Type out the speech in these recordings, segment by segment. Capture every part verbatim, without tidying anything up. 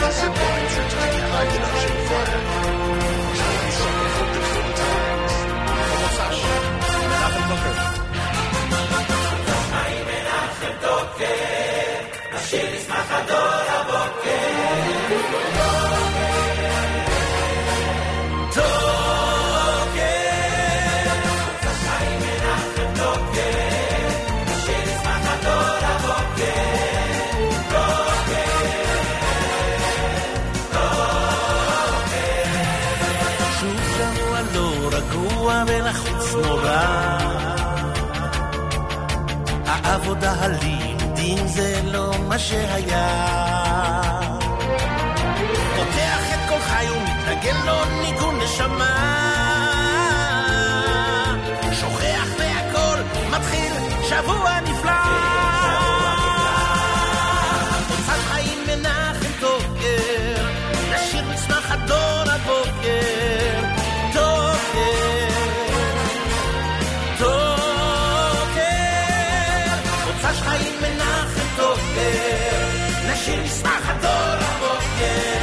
ולחוץ נורא העבודה הלימודים זה לא מה שהיה פותח את כל חי ומתנגן לו ניגון נשמה שוכח והכל מתחיל שבוע נפלא קצת חיים מנחם תוקר לשיר מצמח הדור הבוקר תוקר חיים מנחם תוקר נשיר נשמח הדור הבוקר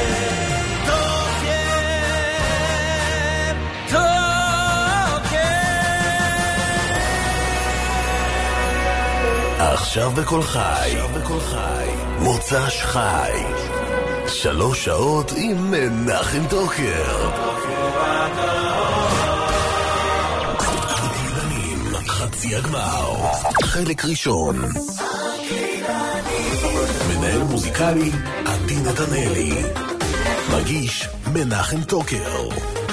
תוקר תוקר עכשיו בכל חי מוצ"ש חי שלוש שעות עם מנחם תוקר חצי הגמר חלק ראשון מנהל מוזיקלי עדי נתנאלי מגיש מנחם תוקר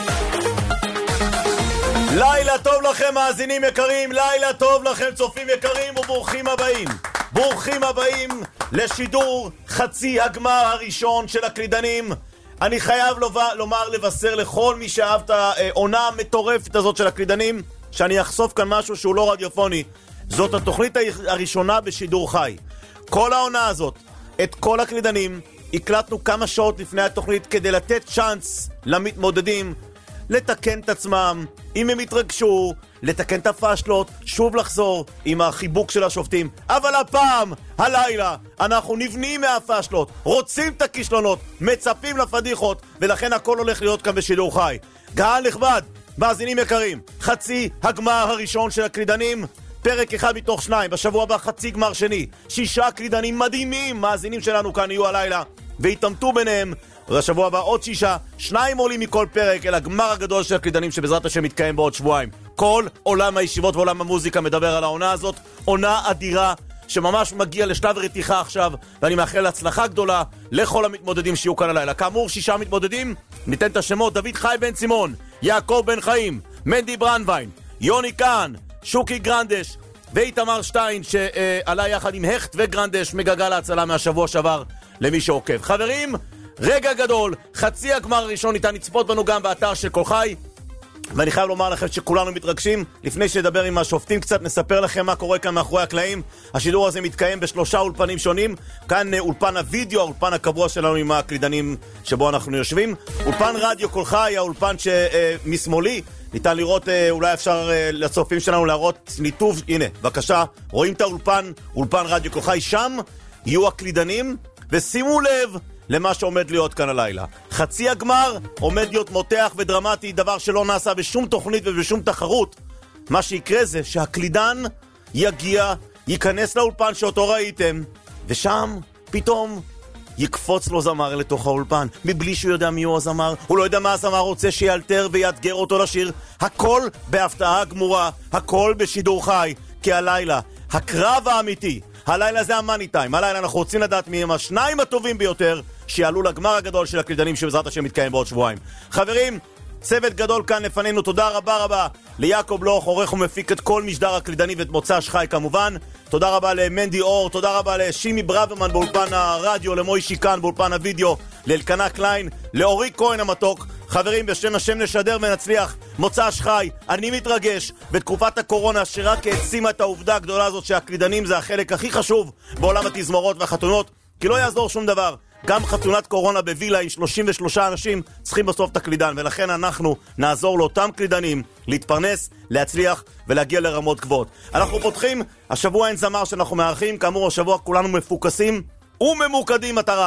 לילה טוב לכם מאזינים יקרים, לילה טוב לכם צופים יקרים וברוכים הבאים ברוכים הבאים לשידור חצי הגמר הראשון של הקלידנים. אני חייב לומר לבשר לכל מי שאהב את העונה המטורפת הזאת של הקלידנים שאני אחשוף כאן משהו שהוא לא רדיופוני. זאת התוכנית הראשונה בשידור חי. כל העונה הזאת, את כל הקלידנים, הקלטנו כמה שעות לפני התוכנית כדי לתת צ'אנס למתמודדים לתקן את עצמם, אם הם יתרגשו, לתקן את הפשלות, שוב לחזור עם החיבוק של השופטים. אבל הפעם, הלילה, אנחנו נבנים מהפשלות, רוצים את הכישלונות, מצפים לפדיחות, ולכן הכל הולך להיות כאן בשידור חי. קהל נכבד, מאזינים יקרים, חצי הגמר הראשון של הקלידנים, פרק אחד מתוך שניים, בשבוע הבא חצי גמר שני, שישה קלידנים מדהימים, מאזינים שלנו כאן יהיו הלילה, והתאמתו ביניהם, ובשבוע הבא עוד שישה, שניים עולים מכל פרק אל הגמר הגדול של הקלידנים שבעזרת השם מתקיים בעוד שבועיים. כל עולם הישיבות ועולם המוזיקה מדבר על העונה הזאת, עונה אדירה, שממש מגיע לשלב רתיחה עכשיו, ואני מאחל הצלחה גדולה לכל המתמודדים שיהיו כאן הלילה. כאמור, שישה מתמודדים, ניתן את השמות: דוד חי בן צימון, יעקב בן חיים, מנדי ברנווין, יוני קאן, שוקי גרנדש ואיתמר שטיין שעלה יחד עם הכט וגרנדש מגלגל ההצלה מהשבוע שעבר למי שעוקב. חברים, רגע גדול, חצי הגמר הראשון ניתן לצפות בנו גם באתר של כל חי, ואני חייב לומר לכם שכולנו מתרגשים. לפני שדבר עם השופטים קצת נספר לכם מה קורה כאן מאחורי הקלעים. השידור הזה מתקיים בשלושה אולפנים שונים. כאן אולפן הוידאו, האולפן הקבוע שלנו עם הקלידנים שבו אנחנו יושבים. אולפן רדיו כל חי, האולפן שמשמאלי ניתן לראות, אולי אפשר לצופים שלנו להראות ניתוב, הנה, בבקשה, רואים את האולפן, אולפן רדיו כל חי, שם יהיו הקלידנים, ושימו לב למה שעומד להיות כאן הלילה. חצי הגמר עומד להיות מותח ודרמטי, דבר שלא נעשה בשום תוכנית ובשום תחרות. מה שיקרה זה שהקלידן יגיע, ייכנס לאולפן שאותו ראיתם, ושם פתאום יקפוץ לו זמר לתוך האולפן, מבלי שהוא יודע מי הוא הזמר, הוא לא יודע מה הזמר רוצה שיאלתר ויאתגר אותו לשיר. הכל בהפתעה גמורה, הכל בשידור חי, כי הלילה, הקרב האמיתי, הלילה זה המאני טיים, הלילה אנחנו רוצים לדעת מי הם השניים הטובים ביותר שיעלו לגמר הגדול של הקלידנים שבעזרת השם מתקיים בעוד שבועיים. חברים, צוות גדול כאן לפנינו, תודה רבה רבה ליעקב לוך, עורך ומפיק את כל משדר הקלידני ואת מוצ"ש חי כמובן, תודה רבה למנדי אור, תודה רבה לשימי ברוורמן באולפן הרדיו, למוישי כאן באולפן הוידאו, לאלקנה קליין, לאורי כהן המתוק. חברים, בשם השם נשדר ונצליח מוצ"ש חי. אני מתרגש בתקופת הקורונה שרק העצימה את העובדה הגדולה הזאת שהקלידנים זה החלק הכי חשוב בעולם התזמורות והחתונות, כי לא יעזור שום דבר, גם חתונת קורונה בווילה עם שלושים ושלושה אנשים צריכים בסוף את הקלידן, ולכן אנחנו נעזור לאותם קלידנים להתפרנס, להצליח ולהגיע לרמות גבוהות. אנחנו פותחים, השבוע אין זמר שאנחנו מארחים, כאמור השבוע כולנו מפוקסים וממוקדים מטרה,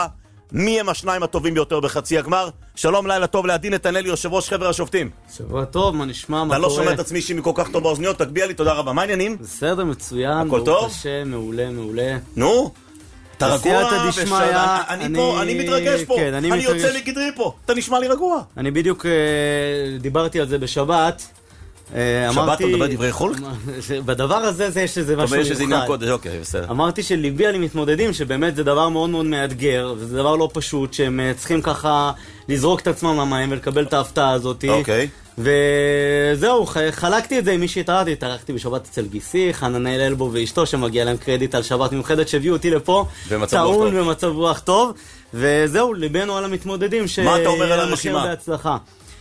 מי הם השניים הטובים ביותר בחצי הגמר. שלום, לילה טוב לעדי נתנאלי, יושב ראש חבר השופטים. שבוע טוב, מה נשמע, מה קורה? אתה לא שומע את עצמי שימי כל כך טוב באוזניות, תגביע לי, תודה רבה. מה העניינים? בסדר, מצוין. הכל טוב? קשה, מעולה, מעולה. נו? אתה רגוע? דשמיא, אני, אני פה, אני מתרגש פה, כן, אני, אני מתרגש... יוצא מגדרי פה, אתה נשמע לי רגוע. אני בדיוק uh, דיברתי על זה בשבת. Uh, שבת אמרתי... אתה מדבר דברי חול? בדבר הזה זה יש איזה משהו מיוחד. יש איזה עניין קודש, אוקיי, בסדר. אמרתי שליבי על מתמודדים, שבאמת זה דבר מאוד מאוד מאתגר, וזה דבר לא פשוט, שהם צריכים ככה לזרוק את עצמם למים ולקבל את ההפתעה הזאת. אוקיי. וזהו, חלקתי את זה עם מי שהתארחתי, התארחתי בשבת אצל גיסי, חננאל אלבו ואשתו, שמגיע להם קרדיט על שבת מיוחדת, שהביאו אותי לפה, טעון במצב רוח טוב, וזהו, ליבנו על המתמודדים, מה אתה אומר על הרשימה? בהצלחה.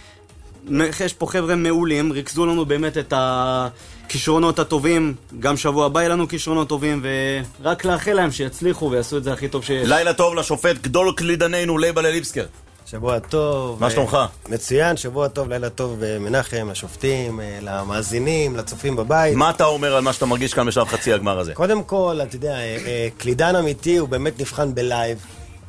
יש פה חבר'ה מעולים, ריכזו לנו באמת את הכישרונות הטובים, גם שבוע הבא יהיה לנו כישרונות טובים, ורק לאחל להם שיצליחו ויעשו את זה הכי טוב שיש. לילה טוב לשופט גדול קלידננו, לייבל ליבסקר. שבוע טוב. מה שלומך? מצוין, שבוע טוב, לילה טוב מנחם, השופטים, למאזינים, לצופים בבית. מה אתה אומר על מה שאתה מרגיש כאן בשלב חצי הגמר הזה? קודם כל, אתה יודע, קלידן אמיתי הוא באמת נבחן בלייב.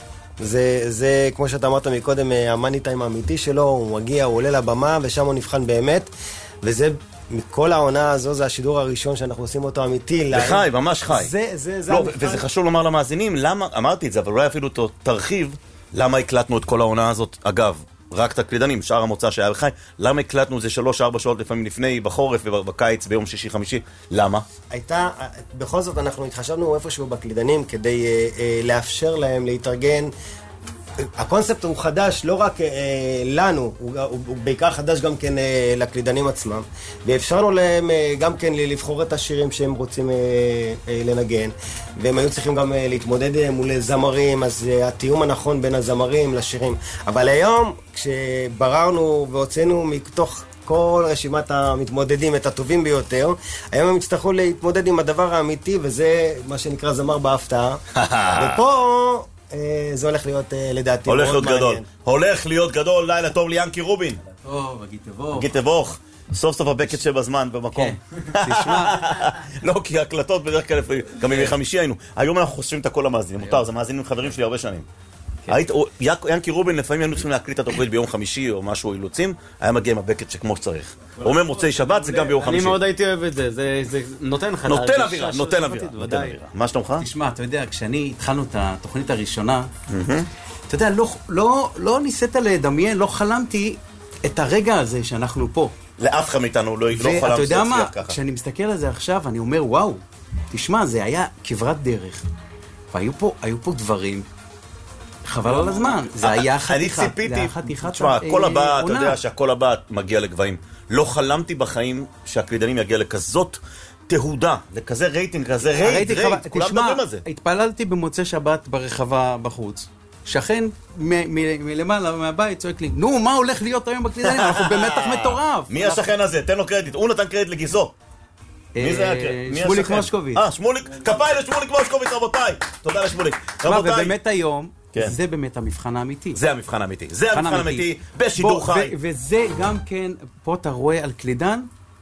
זה, זה, כמו שאתה אמרת מקודם, המאני טיים האמיתי שלו, הוא מגיע, הוא עולה לבמה, ושם הוא נבחן באמת, וזה, מכל העונה הזו, זה השידור הראשון שאנחנו עושים אותו אמיתי. זה חי, ממש חי. זה, זה, זה לא, וזה חשוב לומר למאזינים, למה, אמרתי את זה, אבל אולי אפילו תרחיב, למה הקלטנו את כל העונה הזאת, אגב, רק את הקלידנים, שאר המוצא שהיה בחי, למה הקלטנו את זה שלוש ארבע שעות לפעמים לפני, בחורף ובקיץ, ביום שישי חמישי, למה? הייתה, בכל זאת אנחנו התחשבנו איפשהו בקלידנים כדי אה, אה, לאפשר להם להתארגן. הקונספט הוא חדש לא רק אה, לנו, הוא, הוא, הוא בעיקר חדש גם כן אה, לקלידנים עצמם, ואפשרנו להם אה, גם כן לבחור את השירים שהם רוצים אה, אה, לנגן, והם היו צריכים גם אה, להתמודד אה, מול זמרים, אז אה, התיאום הנכון בין הזמרים לשירים. אבל היום, כשבררנו והוצאנו מתוך כל רשימת המתמודדים את הטובים ביותר, היום הם יצטרכו להתמודד עם הדבר האמיתי, וזה מה שנקרא זמר בהפתעה. ופה זה הולך להיות לדעתי הולך להיות גדול. הולך להיות גדול. לילה טוב ליאנקי רובין. טוב, אגיד תבוך. אגיד תבוך. סוף סוף הבקט שבזמן במקום. תשמע. לא, כי הקלטות בדרך כלל, גם בימי חמישי היינו. היום אנחנו חושבים את הכל המאזינים. מותר, זה מאזינים חברים שלי הרבה שנים. יאנקי רובין, לפעמים היינו צריכים להקליט את התוכנית ביום חמישי או משהו אילוצים, היה מגיע עם הבקט שכמו שצריך. הוא אומר מוצאי שבת, זה גם ביום חמישי. אני מאוד הייתי אוהב את זה, זה נותן לך... נותן אווירה, נותן אווירה. מה שלומך? תשמע, אתה יודע, כשאני התחלנו את התוכנית הראשונה, אתה יודע, לא ניסית לדמיין, לא חלמתי את הרגע הזה שאנחנו פה. לאף אחד מאיתנו לא חלם ואתה יודע מה, כשאני מסתכל על זה עכשיו, אני אומר, וואו, תשמע, זה היה כברת דרך. והיו פה דברים חבל על הזמן, זה היה חתיכה. אני ציפיתי, תשמע, הכל הבא, אתה יודע שהכל הבא מגיע לגבהים. לא חלמתי בחיים שהקלידנים יגיע לכזאת תהודה, לכזה רייטינג, כזה רייט, רייט, כולם מדברים על זה. התפללתי במוצאי שבת ברחבה בחוץ. שכן מלמעלה מהבית צועק לי, נו, מה הולך להיות היום בקלידנים? אנחנו במתח מטורף. מי השכן הזה? תן לו קרדיט. הוא נתן קרדיט לגיסו. מי זה הקרדיט? שמוליק מושקוביץ. אה, שמוליק, כפיים לשמוליק מושקוביץ, רבותיי. תודה לשמוליק. ובאמת היום, זה באמת המבחן האמיתי. זה המבחן האמיתי. זה המבחן האמיתי בשידור חי. וזה גם כן, פה אתה רואה על קלידן,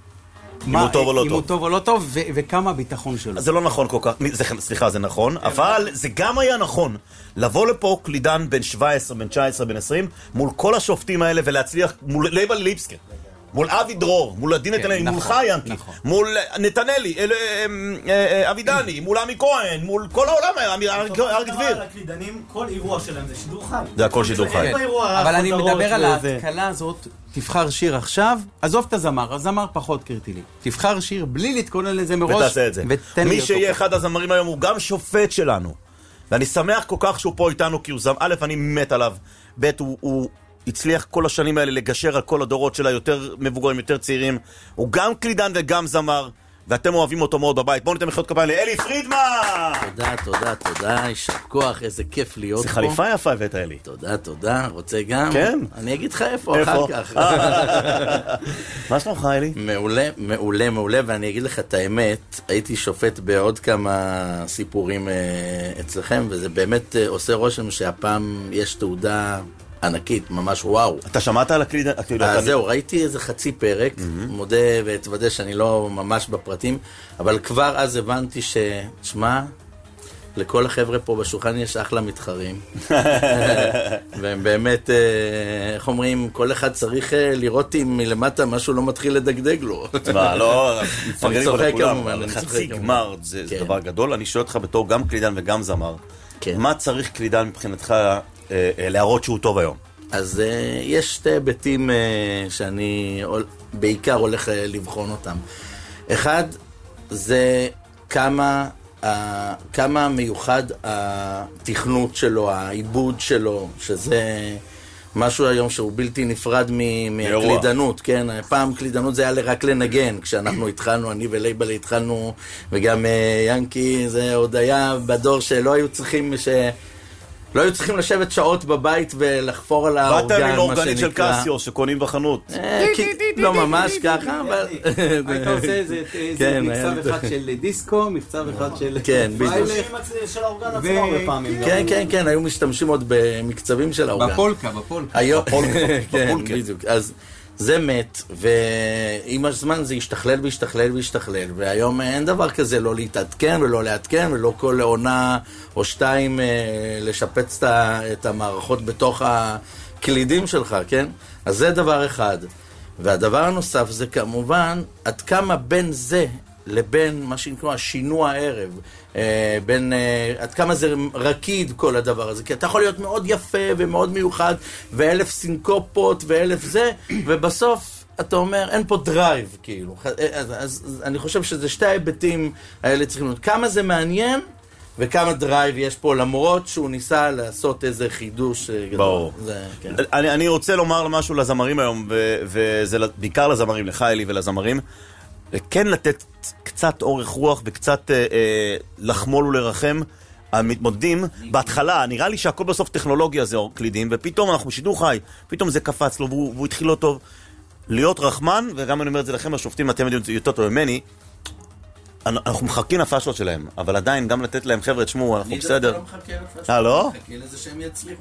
אם הוא טוב או לא טוב. אם הוא טוב או לא טוב, וכמה הביטחון שלו. זה לא נכון כל כך, סליחה, זה נכון, אבל זה גם היה נכון לבוא לפה קלידן בין שבע עשרה, בין תשע עשרה, בין עשרים, מול כל השופטים האלה ולהצליח, מול לייבל ליבסקר. מול אבי דרור, מול עדי נתנאלי, מול חיינקי, מול נתנאלי, אבי דני, מול עמי כהן, מול כל העולם, אריק דביר. הקלידנים, כל אירוע שלהם זה שידור חי. זה הכל שידור חי. אבל אני מדבר על ההתקלה הזאת, תבחר שיר עכשיו, עזוב את הזמר, הזמר פחות קריטי לי. תבחר שיר בלי להתכונן לזה מראש. ותעשה את זה. מי שיהיה אחד הזמרים היום הוא גם שופט שלנו. ואני שמח כל כך שהוא פה איתנו, כי הוא זמר, א', אני מת עליו, ב', הוא הצליח כל השנים האלה לגשר על כל הדורות שלה, יותר מבוגרים, יותר צעירים. הוא גם קלידן וגם זמר, ואתם אוהבים אותו מאוד בבית. בואו ניתן מחיאות כפיים לאלי פרידמן! תודה, תודה, תודה, יישר כוח, איזה כיף להיות פה. זה חליפה יפה הבאת, אלי. תודה, תודה, רוצה גם? כן. אני אגיד לך איפה, אחר כך. מה שלומך, אלי? מעולה, מעולה, מעולה, ואני אגיד לך את האמת, הייתי שופט בעוד כמה סיפורים אצלכם, וזה באמת עושה רושם שהפעם יש תעודה ענקית, ממש וואו. אתה שמעת על הקלידן? אז זהו, ראיתי איזה חצי פרק, מודה והתוודא שאני לא ממש בפרטים, אבל כבר אז הבנתי ש... שמה, לכל החבר'ה פה בשולחן יש אחלה מתחרים. והם באמת, איך אומרים, כל אחד צריך לראות אם מלמטה משהו לא מתחיל לדגדג לו. תשמע, לא, אני צוחק כמובן. חצי גמר זה דבר גדול. אני שואל אותך בתור גם קלידן וגם זמר. מה צריך קלידן מבחינתך להראות שהוא טוב היום? אז יש שתי היבטים שאני בעיקר הולך לבחון אותם. אחד, זה כמה... כמה מיוחד התכנות שלו, העיבוד שלו, שזה משהו היום שהוא בלתי נפרד מהקלידנות, כן? פעם קלידנות זה היה רק לנגן, כשאנחנו התחלנו, אני ולייבל התחלנו, וגם ינקי, זה עוד היה בדור שלא היו צריכים ש... לא היו צריכים לשבת שעות בבית ולחפור על האורגן, מה שנקרא. באתם עם אורגנית של קסיו שקונים בחנות. לא ממש ככה, אבל... היית עושה איזה מקצב אחד של דיסקו, מקצב אחד של... כן, בדיוק. של האורגן עצמו הרבה פעמים. כן, כן, כן, היו משתמשים עוד במקצבים של האורגן. בפולקה, בפולקה. כן, בדיוק. אז זה מת, ועם הזמן זה ישתכלל וישתכלל וישתכלל, והיום אין דבר כזה לא להתעדכן ולא להתעדכן, ולא כל עונה או שתיים לשפץ את המערכות בתוך הקלידים שלך, כן? אז זה דבר אחד. והדבר הנוסף זה כמובן, עד כמה בין זה לבין מה שנקרא שינוע הערב, בין, עד כמה זה רקיד כל הדבר הזה, כי אתה יכול להיות מאוד יפה ומאוד מיוחד, ואלף סינקופות ואלף זה, ובסוף אתה אומר, אין פה דרייב, כאילו. אז, אז, אז אני חושב שזה שתי ההיבטים האלה צריכים להיות. כמה זה מעניין, וכמה דרייב יש פה, למרות שהוא ניסה לעשות איזה חידוש גדול. ברור. זה, כן. אני, אני רוצה לומר משהו לזמרים היום, ו, וזה בעיקר לזמרים, לך אלי ולזמרים, כן לתת קצת אורך רוח וקצת אה, אה, לחמול ולרחם המתמודדים. בהתחלה, נראה לי שהכל בסוף טכנולוגיה זה קלידים, ופתאום אנחנו בשידור חי, פתאום זה קפץ לו והוא, והוא התחיל לא טוב. להיות רחמן, וגם אני אומר את זה לכם, השופטים, אתם יודעים יותר טוב ממני, אנחנו מחכים לפשלות שלהם, אבל עדיין גם לתת להם, חבר'ה, תשמעו, אנחנו בסדר. אני דווקא לא מחכה לפשלות. אה, לא? מחכה לזה שהם יצליחו.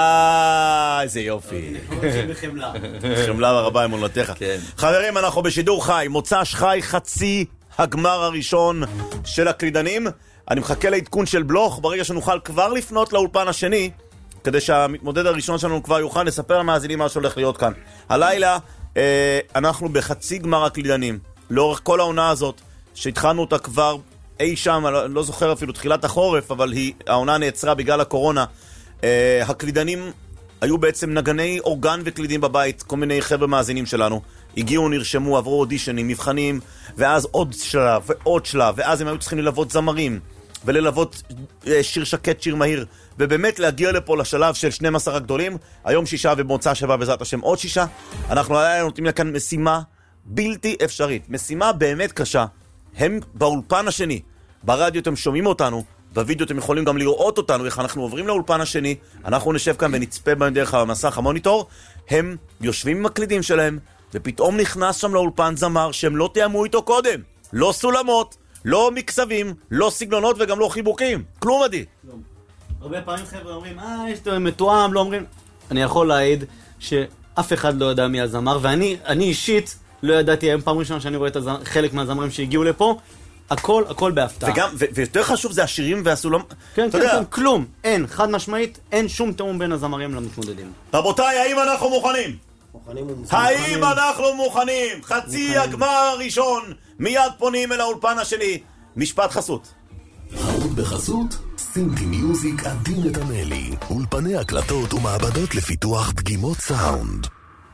אה, איזה יופי. בחמלה. חמלה רבה אמונתך. חברים, אנחנו בשידור חי, מוצ"ש חי, חצי הגמר הראשון של הקלידנים. אני מחכה לעדכון של בלוך, ברגע שנוכל כבר לפנות לאולפן השני, כדי שהמתמודד הראשון שלנו כבר יוכל לספר למאזינים מה שהולך להיות כאן. הלילה, אנחנו בחצי גמר הקלידנים. לאורך כל העונה הזאת, שהתחלנו אותה כבר אי שם, אני לא זוכר אפילו תחילת החורף, אבל היא, העונה נעצרה בגלל הקורונה. אה, הקלידנים היו בעצם נגני אורגן וקלידים בבית, כל מיני חבר'ה מאזינים שלנו. הגיעו, נרשמו, עברו אודישנים, מבחנים, ואז עוד שלב ועוד שלב, ואז הם היו צריכים ללוות זמרים, וללוות אה, שיר שקט, שיר מהיר, ובאמת להגיע לפה לשלב של שנים עשר הגדולים. היום שישה ובמוצא שבע בעזרת השם עוד שישה. אנחנו עדיין נותנים לכאן משימה בלתי אפשרית, משימה באמת קשה. הם באולפן השני, ברדיו אתם שומעים אותנו, בווידאו אתם יכולים גם לראות אותנו, איך אנחנו עוברים לאולפן השני, אנחנו נשב כאן ונצפה בהם דרך המסך המוניטור, הם יושבים עם הקלידים שלהם, ופתאום נכנס שם לאולפן זמר שהם לא תיאמו איתו קודם, לא סולמות, לא מקצבים, לא סגנונות וגם לא חיבוקים, כלום עדי. הרבה פעמים חבר'ה אומרים, אה, יש לו מתואם, לא אומרים, אני יכול להעיד שאף אחד לא יודע מי הזמר, ואני אני אישית, לא ידעתי היום פעם ראשונה שאני רואה את הזמר, חלק מהזמרים שהגיעו לפה, הכל, הכל בהפתעה. וגם, ו- ויותר חשוב זה השירים והסולם. כן, כן, כן, כלום. אין, חד משמעית, אין שום תאום בין הזמרים למתמודדים. רבותיי, האם אנחנו מוכנים? מוכנים ומוכנים. האם אנחנו מוכנים? חצי הגמר הראשון, מיד פונים אל האולפן השני. משפט חסות. חרות בחסות, סינטי מיוזיק עדי נתנאלי. אולפני הקלטות ומעבדות לפיתוח דגימות סאונד.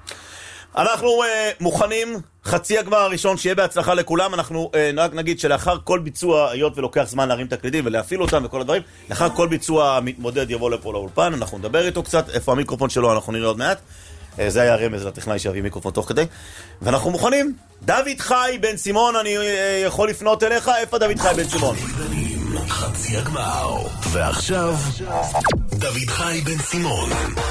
אנחנו uh, מוכנים, חצי הגמר הראשון, שיהיה בהצלחה לכולם. אנחנו uh, רק נגיד שלאחר כל ביצוע, היות ולוקח זמן להרים את הקלידים ולהפעיל אותם וכל הדברים, לאחר כל ביצוע המתמודד יבוא לפה לאולפן, אנחנו נדבר איתו קצת, איפה המיקרופון שלו אנחנו נראה עוד מעט. uh, זה היה רמז לטכנאי שיביא מיקרופון תוך כדי. ואנחנו מוכנים. דוד חי בן סימון, אני uh, יכול לפנות אליך, איפה דוד חי בן סימון? חצי הגמר. ועכשיו, דוד חי בן סימון.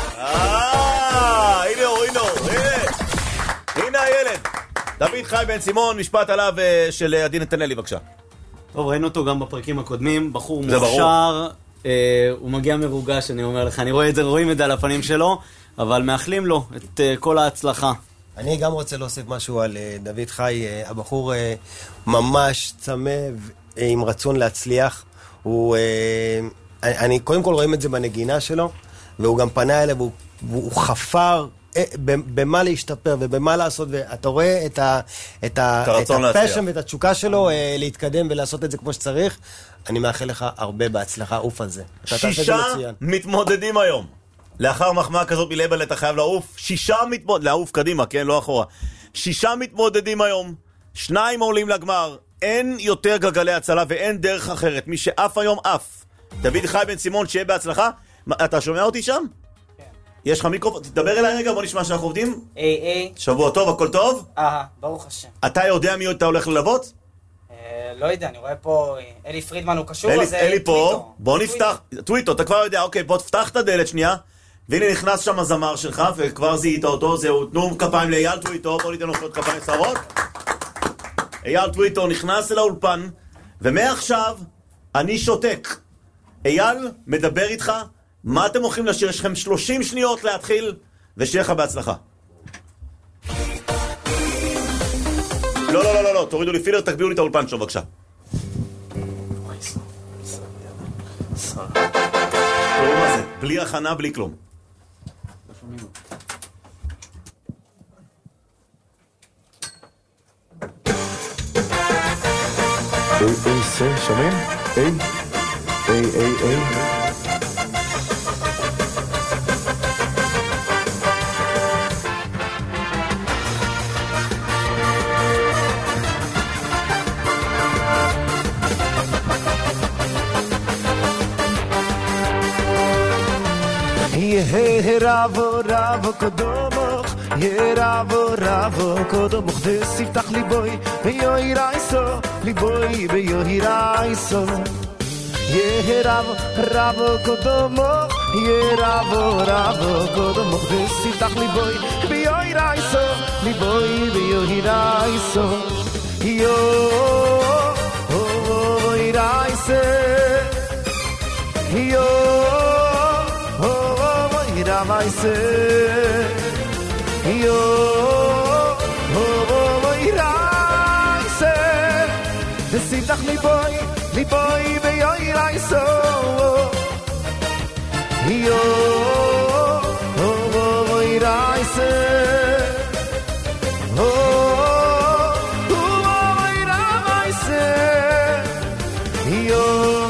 אה, הנה הוא, הנה הוא, הנה. הנה הילד, דוד חי בן סימון, משפט עליו של עדי נתנאלי, בבקשה. טוב, ראינו אותו גם בפרקים הקודמים, בחור מוכשר, אה, הוא מגיע מרוגש, אני אומר לך, אני רואה את זה, רואים את זה על הפנים שלו, אבל מאחלים לו את אה, כל ההצלחה. אני גם רוצה להוסיף משהו על אה, דוד חי, אה, הבחור אה, ממש צמא עם רצון להצליח, הוא, אני קודם כל רואים את זה בנגינה שלו, והוא גם פנה אליו, והוא, והוא חפר במה להשתפר ובמה לעשות, ואתה רואה את, ה, את, ה, את הפשן ואת התשוקה שלו להתקדם ולעשות את זה כמו שצריך. אני מאחל לך הרבה בהצלחה, עוף על זה. שישה מתמודדים היום. לאחר מחמאה כזאת מלייבל אתה חייב לעוף. שישה מתמודדים, לעוף קדימה, כן, לא אחורה. שישה מתמודדים היום. שניים עולים לגמר. אין יותר גלגלי הצלה ואין דרך אחרת. מי שאף היום אף. דוד חי בן סימון, שיהיה בהצלחה. אתה שומע אותי שם? כן. יש לך מיקרופון? תדבר אליי רגע, בוא נשמע שאנחנו עובדים. היי, היי. שבוע טוב, הכל טוב? אה, ברוך השם. אתה יודע מי אתה הולך ללוות? לא יודע, אני רואה פה, אלי פרידמן הוא קשור, אז אלי פה, בוא נפתח, טוויטו, אתה כבר יודע, אוקיי, בוא תפתח את הדלת שנייה, והנה נכנס שם הזמר שלך, וכבר זיהית אותו, זהו, תנו כפיים לאייל טוויטו, בוא ניתן לו עוד כפיים שרות. אייל טוויטו נכנס אל האולפן, ומעכשיו אני שותק. אייל מדבר איתך, מה אתם הולכים לשיר? יש לכם שלושים שניות להתחיל, ושיהיה לך בהצלחה. לא, לא, לא, לא, לא, תורידו לי פילר, תקביעו לי את האולפן שם, בבקשה. תראו מה זה, בלי הכנה, בלי כלום. היי, היי, סי, שומעים? היי, היי, היי, היי. Ye ravo ravo kodomok ye ravo ravo kodomok desiftakh liboy beyoy raiso liboy beyoy raiso ye ravo ravo kodomok ye ravo ravo kodomok desiftakh liboy beyoy raiso liboy beyoy raiso yo oh raise yo Ravaise yo ho ho iraise desitach li boy li boy be yo iraiso yo ho ho iraise ho ho iraise yo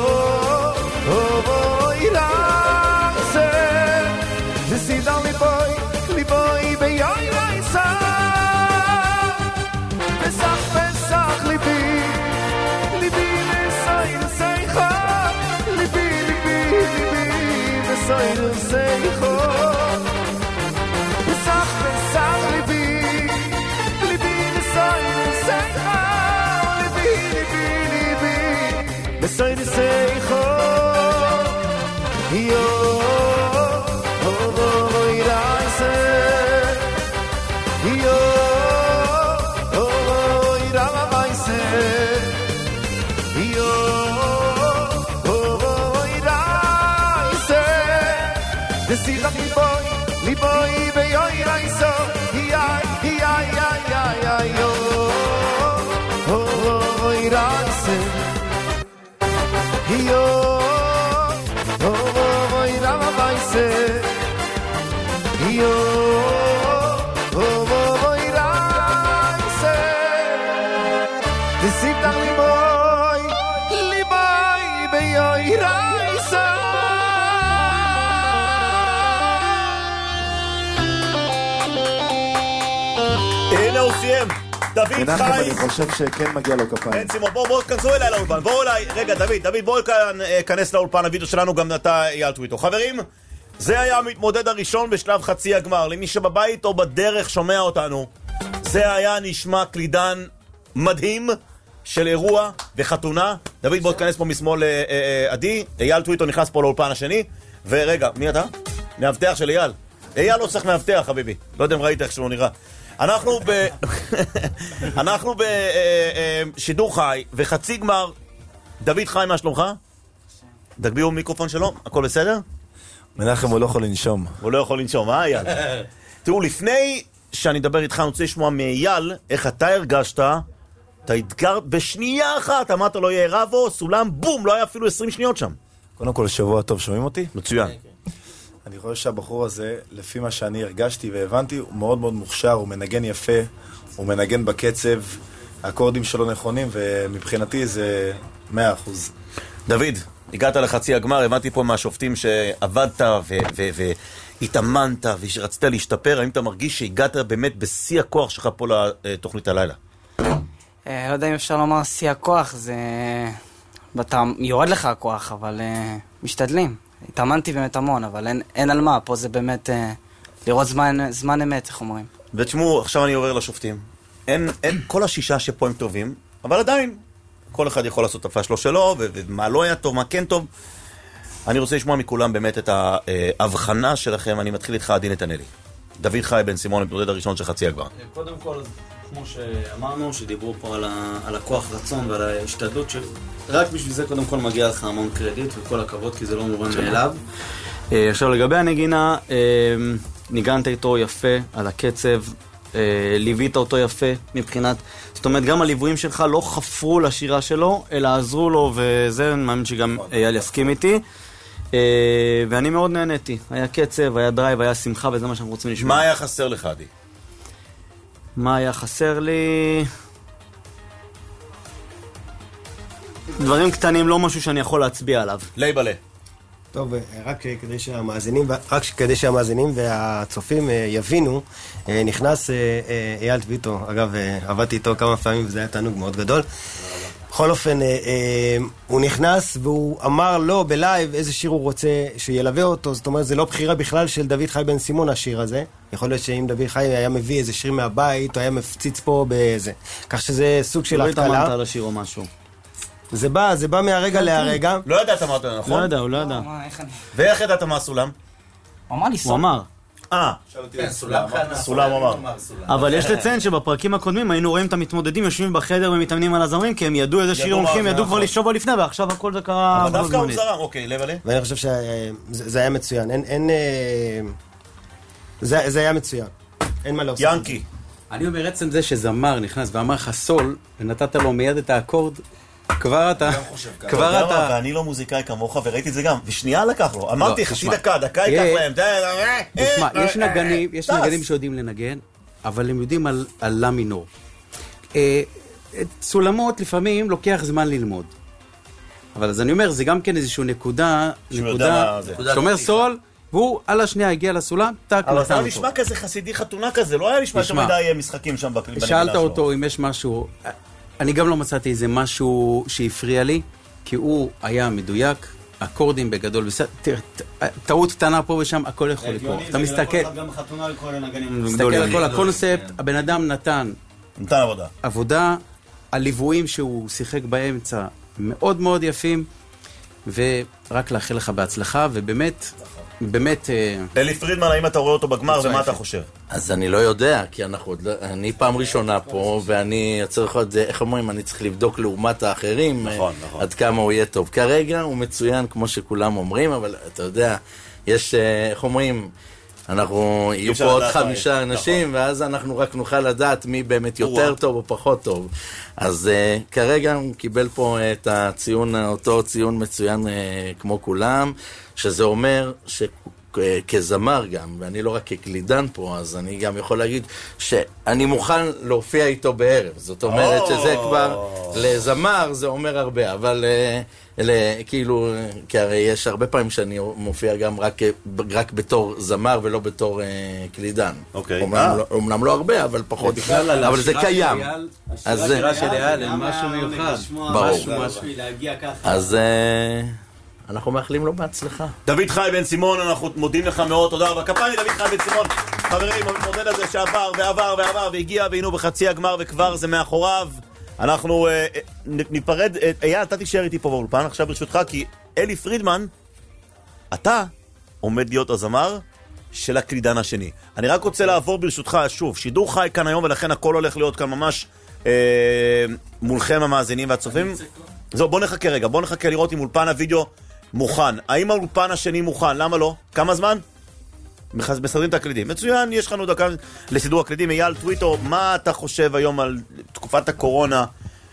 דוד חי, אני חושב שכן מגיע לו כפיים. אין סימון, בואו בואו תכנסו אליי לאולפן, בואו אליי, רגע דוד, דוד בואו כנס לאולפן, הוידאו שלנו גם נתה אייל טוויטו. חברים, זה היה המתמודד הראשון בשלב חצי הגמר, למי שבבית או בדרך שומע אותנו, זה היה נשמע קלידן מדהים של אירוע וחתונה. דוד בואו תכנס פה משמאל עדי, אייל טוויטו נכנס פה לאולפן השני, ורגע, מי אתה? מאבטח של אייל. אייל לא צריך מאבטח חביבי, לא יודע אם ראית איך שהוא נראה. אנחנו ב... אנחנו בשידור חי וחצי גמר. דוד חי, מה שלומך? תגביאו מיקרופון שלו, הכל בסדר? מנחם הוא לא יכול לנשום. הוא לא יכול לנשום, אה אייל? תראו, לפני שאני אדבר איתך, אני רוצה לשמוע מאייל איך אתה הרגשת אתה התגרת בשנייה אחת, אמרת לו יהיה רבו, סולם, בום, לא היה אפילו עשרים שניות שם. קודם כל, שבוע טוב, שומעים אותי? מצוין. אני חושב שהבחור הזה, לפי מה שאני הרגשתי והבנתי, הוא מאוד מאוד מוכשר, הוא מנגן יפה, הוא מנגן בקצב, האקורדים שלו נכונים, ומבחינתי זה מאה אחוז. דוד, הגעת לחצי הגמר, הבנתי פה מהשופטים שעבדת והתאמנת ורצית להשתפר, האם אתה מרגיש שהגעת באמת בשיא הכוח שלך פה לתוכנית הלילה? לא יודע אם אפשר לומר שיא הכוח, זה... אתה יורד לך הכוח, אבל משתדלים. התאמנתי באמת המון, אבל אין על מה, פה זה באמת לראות זמן אמת, איך אומרים. ותשמעו, עכשיו אני עובר לשופטים. אין, אין, כל השישה שפה הם טובים, אבל עדיין, כל אחד יכול לעשות את הפעה שלו שלו, ומה לא היה טוב, מה כן טוב. אני רוצה לשמוע מכולם באמת את ההבחנה שלכם. אני מתחיל איתך, עדין נתנאלי. דוד חי בן סימון, המתמודד הראשון של חצי הגמר. קודם כל, כמו שאמרנו, שדיברו פה על, ה, על הכוח רצון ועל ההשתדלות, שרק בשביל זה קודם כל מגיע לך המון קרדיט וכל הכבוד, כי זה לא מובן מאליו. עכשיו לגבי הנגינה, ניגנת איתו יפה על הקצב, ליווית אותו יפה מבחינת, זאת אומרת גם הליוויים שלך לא חפרו לשירה שלו, אלא עזרו לו, וזה אני מאמין שגם אייל יסכים איתי. ואני מאוד נהניתי, היה קצב, היה דרייב, היה שמחה, וזה מה שאנחנו רוצים לשמוע. מה היה חסר לך, עדי? מה היה חסר לי? דברים קטנים, לא משהו שאני יכול להצביע עליו. לייבלה. טוב, רק כדי שהמאזינים, רק כדי שהמאזינים והצופים יבינו, נכנס אייל טוויטו, אגב, עבדתי איתו כמה פעמים וזה היה תענוג מאוד גדול. בכל אופן, הוא נכנס והוא אמר לו בלייב איזה שיר הוא רוצה שילווה אותו, זאת אומרת, זה לא בחירה בכלל של דוד חי בן סימון השיר הזה. יכול להיות שאם דוד חי היה מביא איזה שיר מהבית, הוא היה מפציץ פה באיזה. כך שזה סוג של התקלה. לא התאמנת על השיר או משהו. זה בא, זה בא מהרגע להרגע. לא ידעת מה אתה נכון? לא ידע, הוא לא ידע. ואיך ידעת מה סולם? הוא אמר לי הוא אמר. אה, סולם אמר. אבל יש לציין שבפרקים הקודמים היינו רואים את המתמודדים יושבים בחדר ומתאמנים על הזמרים, כי הם ידעו איזה שיר הולכים, ידעו כבר לשבוע לפני, ועכשיו הכל זה קרה... אבל דווקא הוא זרם, אוקיי, לבלה. ואני חושב שזה היה מצוין. אין... זה היה מצוין. אין מה להוסיף. ינקי. אני אומר, עצם זה שזמר נכנס ואמר לך סול, ונתת לו מיד את האקורד, כבר אתה... כבר אתה... ואני לא מוזיקאי כמוך, וראיתי את זה גם. ושנייה לקח לו. אמרתי, חצי דקה, דקה ייקח להם. תשמע, יש נגנים, יש נגנים שיודעים לנגן, אבל הם יודעים על לה מינור. סולמות לפעמים לוקח זמן ללמוד. אבל אז אני אומר, זה גם כן איזושהי נקודה, נקודה, אתה אומר סול, והוא על השנייה הגיע לסולם, טק, נתן אותו. אבל זה נשמע כזה חסידי חתונה כזה, לא היה נשמע שמדי משחקים שם בנגינה שלו. שאלת אותו אם יש משהו, אני גם לא מצאתי איזה משהו שהפריע לי, כי הוא היה מדויק, אקורדים בגדול, טעות קטנה פה ושם, הכל יכול לקרות. אתה מסתכל, מסתכל על כל הקונספט, הבן אדם נתן נתן עבודה. עבודה, הליוויים שהוא שיחק באמצע מאוד מאוד יפים, ורק לאחל לך בהצלחה, ובאמת, באמת... אלי פרידמן, האם אתה רואה אותו בגמר, ומה אתה חושב? אז אני לא יודע, כי אנחנו, אני פעם ראשונה פה, ואני צריך עוד, איך אומרים, אני צריך לבדוק לעומת האחרים, נכון, נכון. עד כמה הוא יהיה טוב. כרגע הוא מצוין, כמו שכולם אומרים, אבל אתה יודע, יש, איך אומרים, אנחנו, יהיו פה עוד חמישה אנשים, ואז אנחנו רק נוכל לדעת מי באמת יותר טוב או פחות טוב. אז uh, כרגע הוא קיבל פה את הציון, אותו ציון מצוין uh, כמו כולם, שזה אומר שכזמר גם, ואני לא רק כקלידן פה, אז אני גם יכול להגיד שאני מוכן להופיע איתו בערב. זאת אומרת שזה כבר, לזמר זה אומר הרבה, אבל... Uh, אלה, כאילו, כי הרי יש הרבה פעמים שאני מופיע גם רק, רק בתור זמר ולא בתור אה, קלידן. אוקיי. אומנם, לא, אומנם לא הרבה, אבל פחות. אבל זה קיים. השירה של אייל, אין משהו מיוחד. ברור. אז אה, אנחנו מאחלים לו בהצלחה. דוד חי בן סימון, אנחנו מודים לך מאוד, תודה רבה. כפיים דוד חי בן סימון. חברים, המתמודד הזה שעבר ועבר ועבר והגיע והיינו בחצי הגמר וכבר זה מאחוריו. אנחנו uh, ניפרד, אייל, אתה תישאר איתי פה באולפן עכשיו ברשותך, כי אלי פרידמן, אתה עומד להיות הזמר של הקלידן השני. אני רק רוצה לעבור ברשותך, שוב, שידור חי כאן היום, ולכן הכל הולך להיות כאן ממש אה, מולכם המאזינים והצופים. זהו, בוא נחכה רגע, בוא נחכה לראות אם אולפן הוידאו מוכן. האם האולפן השני מוכן? למה לא? כמה זמן? מסדרים את הקלידים. מצוין, יש לנו דקה לסידור הקלידים. אייל טוויטו, מה אתה חושב היום על תקופת הקורונה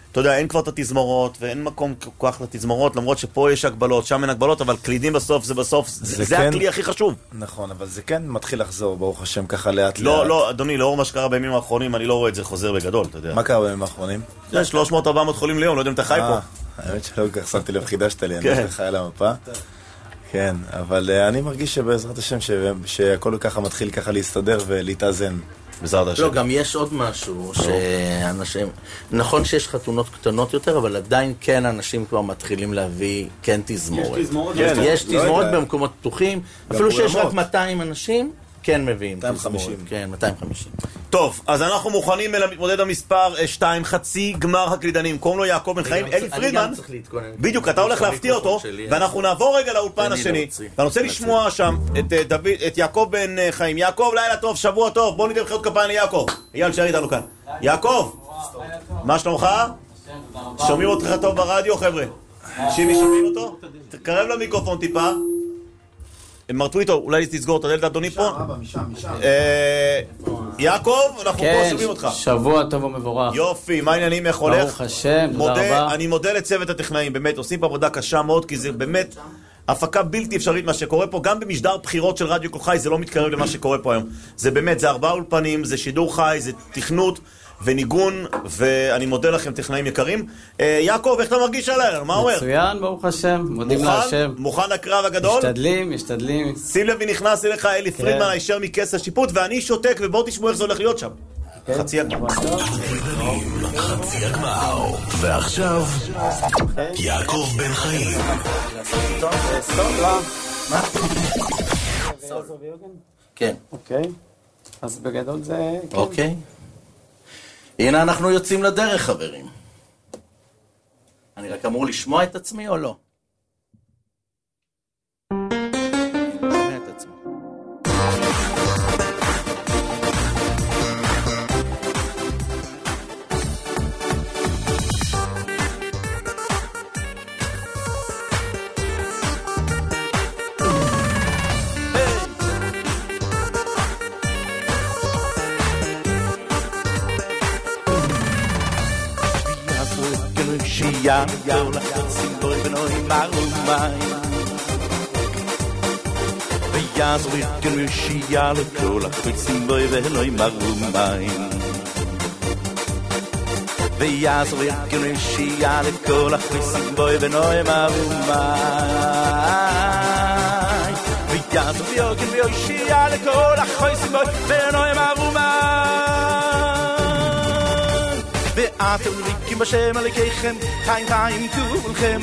אתה יודע, אין כבר את התזמורות, ואין מקום כל כך לתזמורות, למרות שפה יש הגבלות, שם אין הגבלות, אבל קלידים בסוף, זה בסוף, זה, זה כן, הכלי הכי חשוב. נכון, אבל זה כן מתחיל לחזור, ברוך השם, ככה לאט לא, לאט. לא, אדוני, לאור מה שקרה בימים האחרונים, אני לא רואה את זה חוזר בגדול, אתה יודע. מה קרה בימים האחרונים? זה שלוש מאות ארבע מאות חולים ליום, לא יודע אם אתה חי פה. האמת שלא כל כך שמתי לב, חידשת לי, אני חי על המפה. כן, אבל אני מרגיש שבעזרת השם, שהכל ככה מתחיל ככה להסתדר ולהתאזן. לא, גם יש עוד משהו שאנשים, נכון שיש חתונות קטנות יותר, אבל עדיין כן אנשים כבר מתחילים להביא כן תזמורת. יש תזמורת במקומות פתוחים, אפילו שיש רק מאתיים אנשים, כן מביאים תזמורת. כן, מאתיים וחמישים. טוב, אז אנחנו מוכנים אל המתמודד המספר שתיים, חצי גמר הקלידנים. קוראים לו יעקב בן חיים, אלי פרידמן. בדיוק, אתה הולך להפתיע אותו, ואנחנו נעבור רגע לאולפן השני. ואני רוצה לשמוע שם את יעקב בן חיים. יעקב, לילה טוב, שבוע טוב. בואו ניתן מחיאות כפיים ליעקב. אייל שער איתנו כאן. יעקב, מה שלומך? שומעים אותך טוב ברדיו, חבר'ה? שימי, שומעים אותו? תקרב למיקרופון טיפה. מרטו איתו, אולי תסגור את הדלת, אדוני פה. משם, משם. יעקב, אנחנו פה שומעים אותך. שבוע טוב ומבורך. יופי, מה העניינים, איך הולך? ברוך השם, תודה רבה. אני מודה לצוות הטכנאים, באמת, עושים פה עבודה קשה מאוד, כי זה באמת הפקה בלתי אפשרית מה שקורה פה, גם במשדר בחירות של רדיו כל חי, זה לא מתקרב למה שקורה פה היום. זה באמת, זה ארבעה אולפנים, זה שידור חי, זה תכנות וניגון, ואני מודה לכם, טכנאים יקרים. יעקב, איך אתה מרגיש עליי? מה אומר? מצוין, ברוך השם, מודים להשם. מוכן לקרב הגדול? משתדלים, משתדלים. שים לב, נכנס אליך אלי פרידמן, הישר מכס השיפוט, ואני שותק, ובואו תשמעו איך זה הולך להיות שם. חצי הגמר. חצי הגמר. ועכשיו, יעקב בן חיים. כן. אוקיי. אז בגדול זה... אוקיי. הנה אנחנו יוצאים לדרך, חברים. אני רק אמור לשמוע את עצמי או לא? שומע את עצמי. Ja, ja, לחצים בוי ונועים מרומים ויעזור יתקנו שייה לכל לחצים בוי ונועים מרומים ויעזור יתקנו שייה לכל לחצים בוי ונועים מרומים ויעזור יתקנו שייה לכל לחצים בוי ונועים מרומים ואתם ריקים בשם עליכם חיים חיים כולכם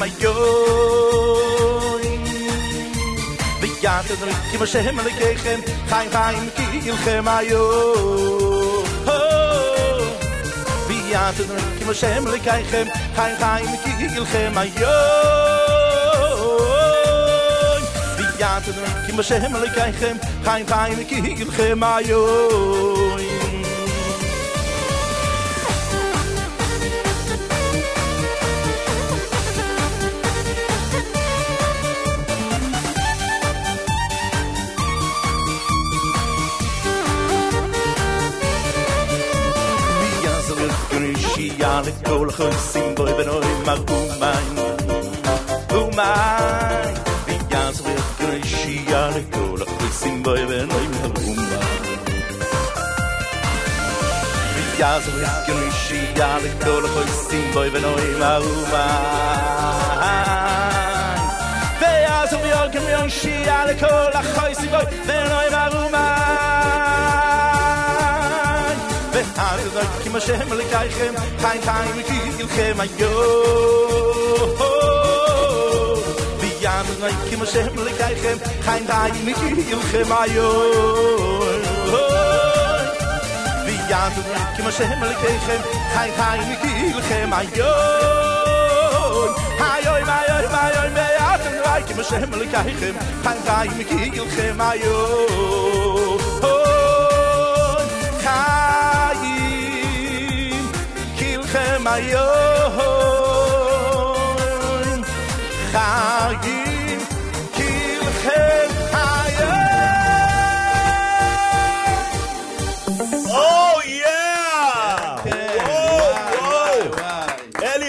היום ואתם ריקים בשם עליכם חיים חיים כולכם היום ואתם ריקים בשם עליכם חיים חיים כולכם היום ואתם ריקים בשם עליכם חיים חיים כולכם היום לכל חוסים בוי בנוי מרומים ומים ויעזור יתגרשייה לכל חוסים בוי בנוי מרומים ויעזור יתגרשייה לכל חוסים בוי בנוי מרומים ויעזור יתגרשייה לכל חוסים בוי בנוי מרומים ואתם ריקים השם עליכם חיים חיים כולכם היום ואתם ריקים השם עליכם חיים חיים כולכם היום ואתם ריקים השם עליכם חיים חיים כולכם היום היום היום היום ואתם ריקים השם עליכם חיים חיים כולכם היום חיים היום חיים כולכם היום או יא!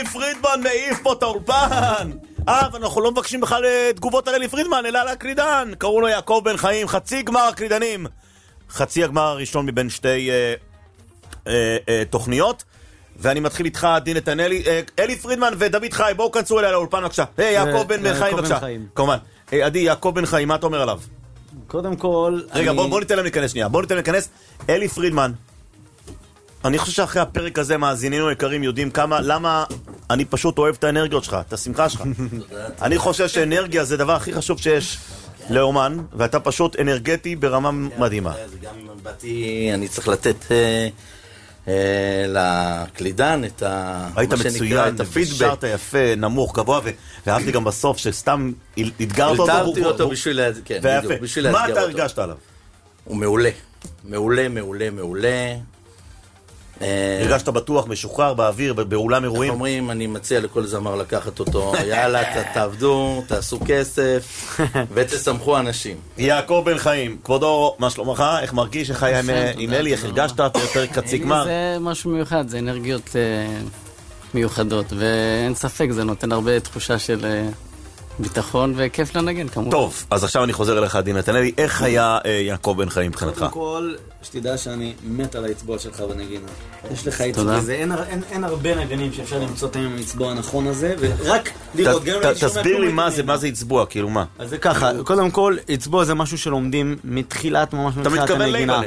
פרידמן מעיף פה את האולפן. אה, ואנחנו לא מבקשים בכלל תגובות על אלי פרידמן, אלא על הקלידן. קראו לו יעקב בן חיים, חצי גמר הקלידנים. חצי הגמר הראשון מבין שתי אה, אה, אה, תוכניות. ואני מתחיל איתך, דין נתנאלי. אה, אלי פרידמן ודוד חי, בואו כנסו אליה לאולפן בבקשה. היי, יעקב בן חיים בבקשה. כמובן. עדי, יעקב בן חיים, מה אתה אומר עליו? קודם כל... רגע, אני... בוא, בוא ניתן להם להיכנס שנייה. בוא ניתן להם להיכנס. אלי פרידמן. אני חושב שאחרי הפרק הזה מאזינינו יקרים יודעים כמה, למה אני פשוט אוהב את האנרגיות שלך, את השמחה שלך. אני חושב שאנרגיה זה הדבר הכי חשוב שיש לאומן, ואתה פשוט אנרגטי ברמה מדהימה. זה גם באתי, אני צריך לתת אה, אה, לקלידן את ה... היית מצוין, את הפידבק. שרת יפה, נמוך, גבוה, ואהבתי גם בסוף שסתם התגרת אותו. התגרתי אותו בשביל לאתגר אותו. מה אתה הרגשת עליו? הוא מעולה. מעולה, מעולה, מעולה. הרגשת בטוח, משוחרר, באוויר, באולם אירועים? איך אומרים, אני מציע לכל זמר לקחת אותו. יאללה, תעבדו, תעשו כסף, ותסמכו אנשים. יעקב בן חיים, כבודו, מה שלומך? איך מרגיש? איך היה עם אלי? איך הרגשת? פרק חצי גמר? זה משהו מיוחד, זה אנרגיות מיוחדות, ואין ספק, זה נותן הרבה תחושה של ביטחון וכיף לנגן, כמובן. טוב, אז עכשיו אני חוזר אליך, דין נתנאלי. איך היה יעקב בן חיים מבחינתך? קודם כל, שתדע שאני מת על האצבוע שלך בנגינה. יש לך אצבוע, אין הרבה נגנים שאפשר למצוא את האצבוע הנכון הזה, ורק לראות גם... תסביר לי מה זה אצבוע, כאילו מה? אז זה ככה, קודם כל, אצבוע זה משהו שלומדים מתחילת, ממש מתחילת הנגינה.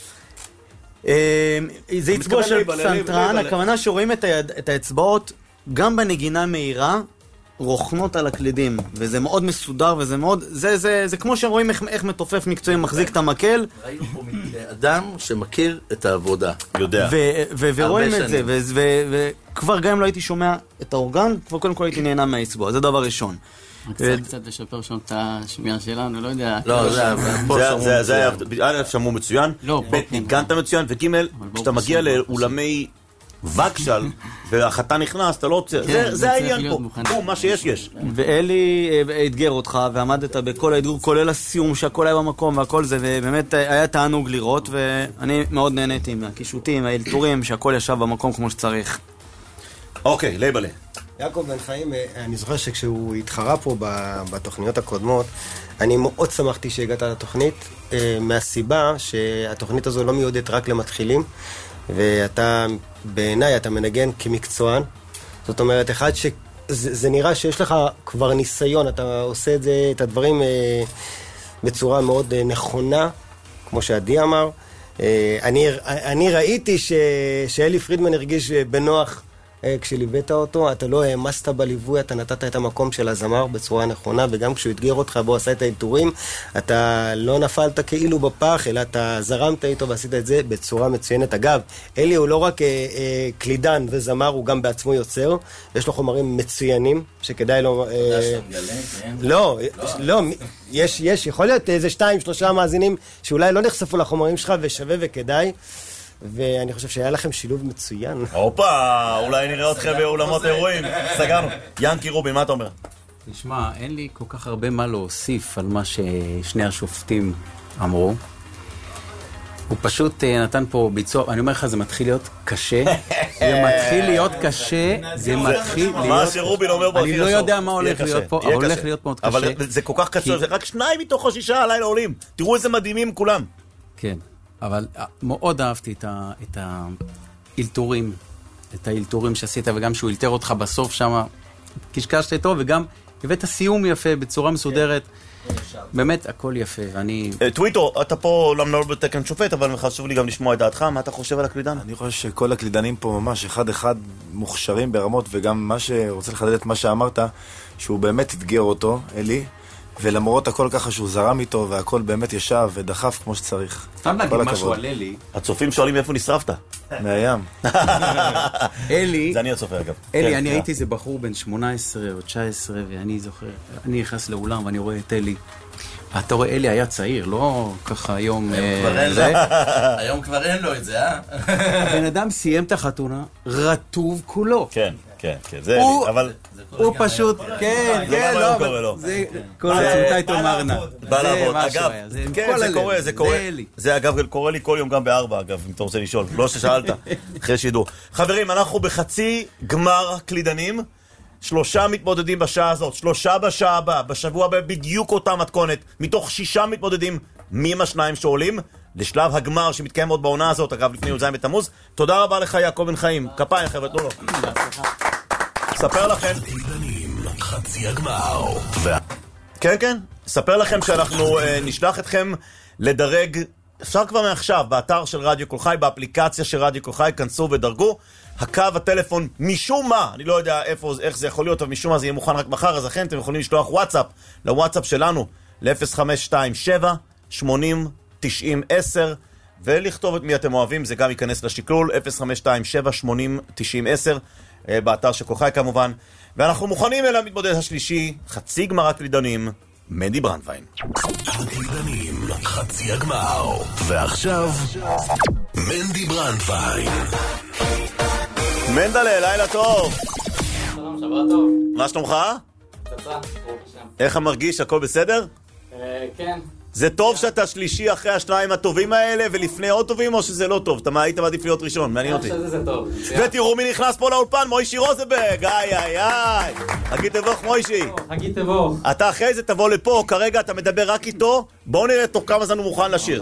זה אצבוע של פסנתרן, הכוונה שרואים את האצבעות גם בנגינה מהירה, רוכנות על הקלידים, וזה מאוד מסודר, וזה מאוד, זה, זה, זה כמו שרואים איך, איך מתופף מקצועי מחזיק את המקל. ראינו פה אדם שמכיר את העבודה. יודע. ו- ו- ורואים את זה, וכבר גם אם לא הייתי שומע את האורגן, כבר קודם כל הייתי נהנה מהאצבע, זה דבר ראשון. צריך קצת לשפר שם את השמיעה שלנו, לא יודע. לא, זה היה, א' שמעו מצוין, ב' ניגנת מצוין, וג' כשאתה מגיע לאולמי וקשל, והחתן נכנס, אתה לא רוצה, זה העניין פה, פה, מה שיש יש. ואלי אתגר אותך, ועמדת בכל האתגור, כולל הסיום שהכל היה במקום והכל זה, ובאמת היה תענוג לראות, ואני מאוד נהניתי מהקישוטים, האלתורים, שהכל ישב במקום כמו שצריך. אוקיי, לייבלה. יעקב בן חיים, אני זוכר שכשהוא התחרה פה בתוכניות הקודמות, אני מאוד שמחתי שהגעת לתוכנית, מהסיבה שהתוכנית הזו לא מיועדת רק למתחילים, ואתה, בעיניי, אתה מנגן כמקצוען. זאת אומרת, אחד ש... זה, זה נראה שיש לך כבר ניסיון, אתה עושה את זה, את הדברים אה, בצורה מאוד אה, נכונה, כמו שעדי אמר. אה, אני, אני ראיתי ש, שאלי פרידמן הרגיש בנוח אה, כשליבאת אותו, אתה לא העמסת בליווי, אתה נתת את המקום של הזמר בצורה נכונה, וגם כשהוא התגיר אותך בו עשה את האלתורים, אתה לא נפלת כאילו בפח, אלא אתה זרמת איתו ועשית את זה בצורה מצוינת. אגב, אלי הוא לא רק אה, אה, קלידן וזמר, הוא גם בעצמו יוצר, יש לו חומרים מצוינים, שכדאי לו... אה, לא, לא, יש, יש, יכול להיות איזה שתיים, שלושה מאזינים, שאולי לא נחשפו לחומרים שלך, ושווה וכדאי. ואני חושב שהיה לכם שילוב מצוין. הופה, אולי נראה אתכם באולמות אירועים. סגרנו. ינקי רובין, מה אתה אומר? תשמע, אין לי כל כך הרבה מה להוסיף על מה ששני השופטים אמרו. הוא פשוט נתן פה ביצוע, אני אומר לך, זה מתחיל להיות קשה. זה מתחיל להיות קשה, זה מתחיל להיות... מה שרובין אומר בו הכי אני לא יודע מה הולך להיות פה, אבל הולך להיות מאוד קשה. אבל זה כל כך קשה, זה רק שניים מתוך השישה הלילה עולים. תראו איזה מדהימים כולם. כן. אבל מאוד אהבתי את, ה, את האלתורים, את האלתורים שעשית, וגם שהוא אלתר אותך בסוף שם, קשקשת איתו, וגם הבאת סיום יפה, בצורה מסודרת. באמת, הכל יפה, ואני... טוויטו, אתה פה למנהל בתקן שופט, אבל חשוב לי גם לשמוע את דעתך, מה אתה חושב על הקלידן? אני חושב שכל הקלידנים פה ממש אחד אחד מוכשרים ברמות, וגם מה שרוצה לחדד את מה שאמרת, שהוא באמת התגר אותו, אלי, ולמרות הכל ככה שהוא זרם איתו, והכל באמת ישב ודחף כמו שצריך. סתם להגיד משהו על אלי. הצופים שואלים איפה נשרפת. מהים. אלי... זה אני הצופה אגב. אלי, אני הייתי איזה בחור בן שמונה עשרה או תשע עשרה, ואני זוכר, אני נכנס לאולם ואני רואה את אלי. אתה רואה, אלי היה צעיר, לא ככה היום... היום כבר אין לו את זה, אה? הבן אדם סיים את החתונה, רטוב כולו. כן, כן, כן. זה אבל... הוא פשוט, כן, כן, לא, אבל זה כל עצמתה איתו מרנה. בא לעבוד, אגב, כן, זה קורה, זה קורה. זה אגב קורה לי כל יום גם בארבע, אגב, אם אתה רוצה לשאול. לא ששאלת, אחרי שידור. חברים, אנחנו בחצי גמר קלידנים. שלושה מתמודדים בשעה הזאת, שלושה בשעה הבאה, בשבוע הבא בדיוק אותה מתכונת, מתוך שישה מתמודדים, מי הם השניים שעולים לשלב הגמר שמתקיים עוד בעונה הזאת, אגב לפני י"ז בתמוז. תודה רבה לך יעקב בן חיים, כפיים חבר'ה, תנו לו. ספר לכם חצי הגמר. כן כן, ספר לכם שאנחנו אה, נשלח אתכם לדרג, אפשר כבר מעכשיו, באתר של רדיו קול חי, באפליקציה של רדיו קול חי, כנסו ודרגו. הקו הטלפון, משום מה, אני לא יודע איפה, איך זה יכול להיות, אבל משום מה זה יהיה מוכן רק מחר, אז לכן אתם יכולים לשלוח וואטסאפ, לוואטסאפ שלנו, ל-אפס חמש שתיים שבע שמונים תשעים עשר, ולכתוב את מי אתם אוהבים, זה גם ייכנס לשקלול, אפס חמש שתיים שבע שמונים תשעים עשר, באתר של קול חי כמובן, ואנחנו מוכנים אל המתמודד השלישי, חצי גמר הקלידנים, מנדי ברנדווין. הקלידנים, חצי הגמר, ועכשיו, מנדי ברנדווין. מנדלה, לילה טוב. שלום, שבוע טוב. מה שלומך? תצא, בבקשה. איך המרגיש? הכל בסדר? כן. זה טוב שאתה שלישי אחרי השניים הטובים האלה ולפני עוד טובים, או שזה לא טוב? אתה היית מעדיף להיות ראשון, מעניין אותי. שזה זה טוב. ותראו מי נכנס פה לאולפן, מוישי רוזנברג. איי איי איי. הגיד תבוך מוישי. הגיד תבוך. אתה אחרי זה תבוא לפה, כרגע אתה מדבר רק איתו, בואו נראה תוך כמה זמן הוא מוכן לשיר.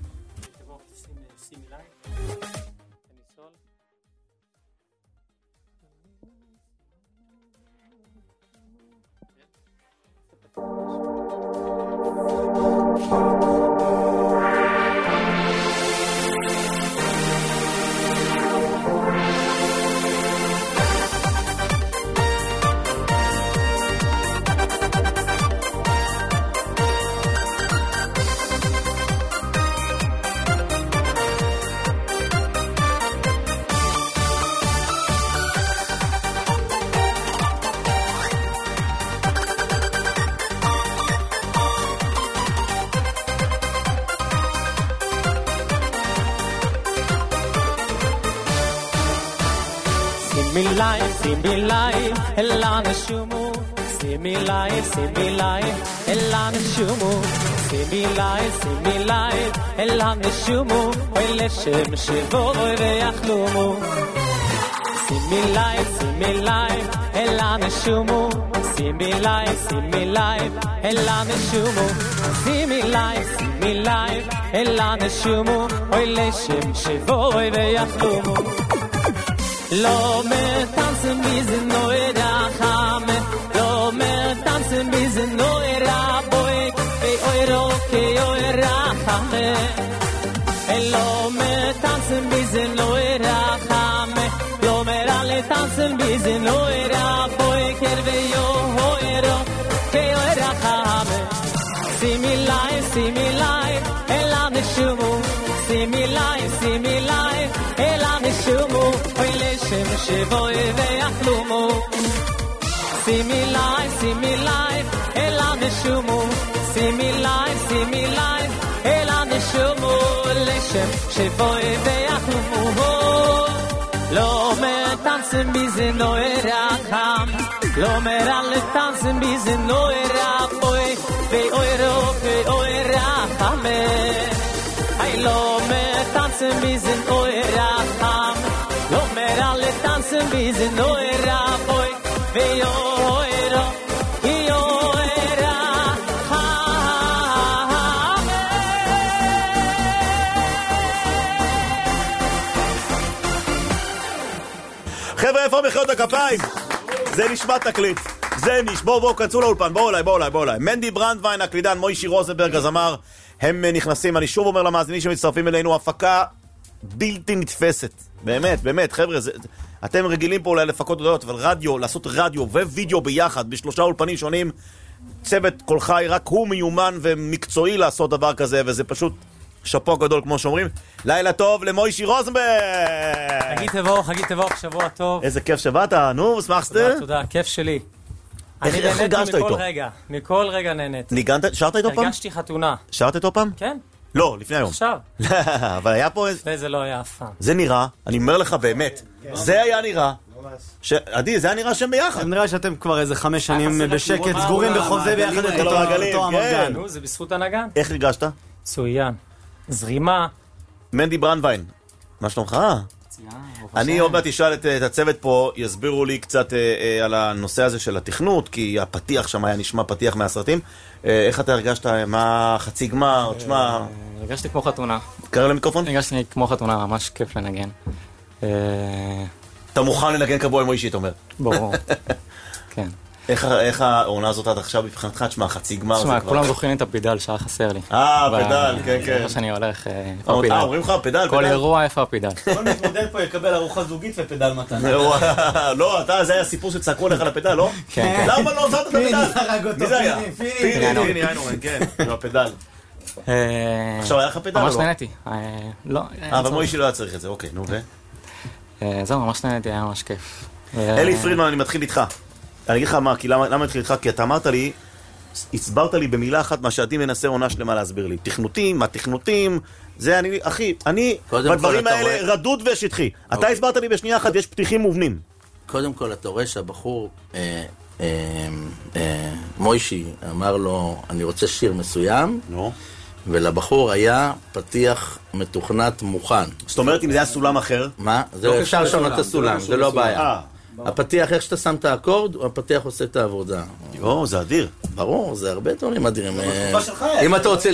See me live, see me live, elana shumu. See me live, see me live, elana shumu. See me live, see me live, elana shumu. Oy leshem shivo oy reachlumu. See me live, see me live, elana shumu. See me live, see me live, elana shumu. See me live, see me live, elana shumu. Oy leshem shivo oy reachlumu. לא מטנסים ביזן נוי רחמה לא מטנסים ביזן נוי רבוי אוי רוקי אוי רחמה לא מטנסים ביזן נוי רחמה לא מראה לטנסים ביזן נוי רבוי קרבי אוי רוקי אוי רחמה See me live, see me live, ela neshumu. See me live, see me live, ela neshumu. Oy leshem shivoy ve'achlumu. See me live, see me live, ela neshumu. See me live, see me live, ela neshumu. Leshem shivoy ve'achlumu. Lo metansim bizen no eracham. Lo meral tansim bizen no eraboy. Ve oiro, ve oirachame. Ay lo me tanzen bizen oiracham. Lo me rale tanzen bizen oiraboy. Ve oiro, ve oirachame. חבר'ה, איפה מחיאות הכפיים? זה נשמע תקליט. זה נש... בואו, בואו, כנסו לאולפן, בואו אליי, בואו אליי, בואו אליי. מנדי ברנדווין, הקלידן, מוישי רוזנברג, הזמר, הם נכנסים, אני שוב אומר למאזינים שמצטרפים אלינו, הפקה בלתי נתפסת. באמת, באמת, חבר'ה, זה... אתם רגילים פה אולי לפקות הודעות, אבל רדיו, לעשות רדיו ווידאו ביחד, בשלושה אולפנים שונים, צוות קול חי, רק הוא מיומן ומקצועי לעשות דבר כזה, וזה פשוט שפו גדול, כמו שאומרים. לילה טוב למוישי רוזנברג! חגית תבוך, חגית תבוך, שבוע טוב. איזה כיף שבאת, נו, שמחת? תודה, תודה, כיף שלי. איך הרגשת איתו? מכל רגע, מכל רגע נהנית. ניגנת, שרת איתו פעם? הרגשתי חתונה. שרת איתו פעם? כן. לא, לפני היום. עכשיו. אבל היה פה... לפני זה לא היה אף פעם. זה נראה, אני אומר לך באמת, זה היה נראה. עדי, זה היה נראה שהם ביחד. נראה שאתם כבר איזה חמש שנים בשקט, סגורים בחוזה ביחד את אותו המרגן. נו, זה בזכות הנגן. איך הרגשת? צוין. זרימה. מנדי ברנדווין, מה שלומך? אני עוד מעט אשאל את הצוות פה, יסבירו לי קצת על הנושא הזה של התכנות, כי הפתיח שם היה נשמע פתיח מהסרטים. איך אתה הרגשת? מה חצי גמר? תשמע... הרגשתי כמו חתונה. קרא למיקרופון? הרגשתי כמו חתונה, ממש כיף לנגן. אתה מוכן לנגן קבוע עם מוישי, אתה אומר? ברור. כן. איך העונה הזאת עד עכשיו מבחינתך? תשמע, חצי גמר זה כבר... תשמע, כולם זוכרים את הפדל שהיה חסר לי. אה, פדל, כן, כן. איפה שאני הולך, איפה הפדל. הפדל. אה, אומרים לך, פדל, כל אירוע, איפה הפדל. כל מתמודד פה יקבל ארוחה זוגית ופדל מתנה. לא, אתה, זה היה סיפור שצעקו לך לפדל, לא? כן, כן. למה לא עוזרת את הפדל? הרג אותו, מי זה היה? פיני, פיני, פיני, איינורן, כן, עם הפדל. עכשיו היה לך פדל או לא? ממש נהניתי. לא. אבל מוישי לא היה צריך את זה, אוקיי, נו, ו? זהו, ממש נהניתי, היה ממש כיף. אלי פרידמן, אני מתחיל איתך. אני אגיד לך מה, כי למה, למה התחיל איתך? כי אתה אמרת לי, הסברת לי במילה אחת מה שעדי מנסה עונה שלמה להסביר לי. תכנותים, מה תכנותים, זה אני, אחי, אני בדברים האלה רואה... רדוד ושטחי. Okay. אתה הסברת לי בשנייה אחת, יש פתיחים מובנים. קודם כל, אתה רואה שהבחור, אה, אה, אה, מוישי, אמר לו, אני רוצה שיר מסוים, no. ולבחור היה פתיח מתוכנת מוכן. זאת אומרת, אם זה היה סולם אחר? מה? זה לא אפשר לשנות את הסולם, זה לא בעיה. הפתיח, איך שאתה שם את האקורד, הפתיח עושה את העבודה. יו, זה אדיר. ברור, זה הרבה דברים אדירים. בתקופה שלך. אם אתה רוצה...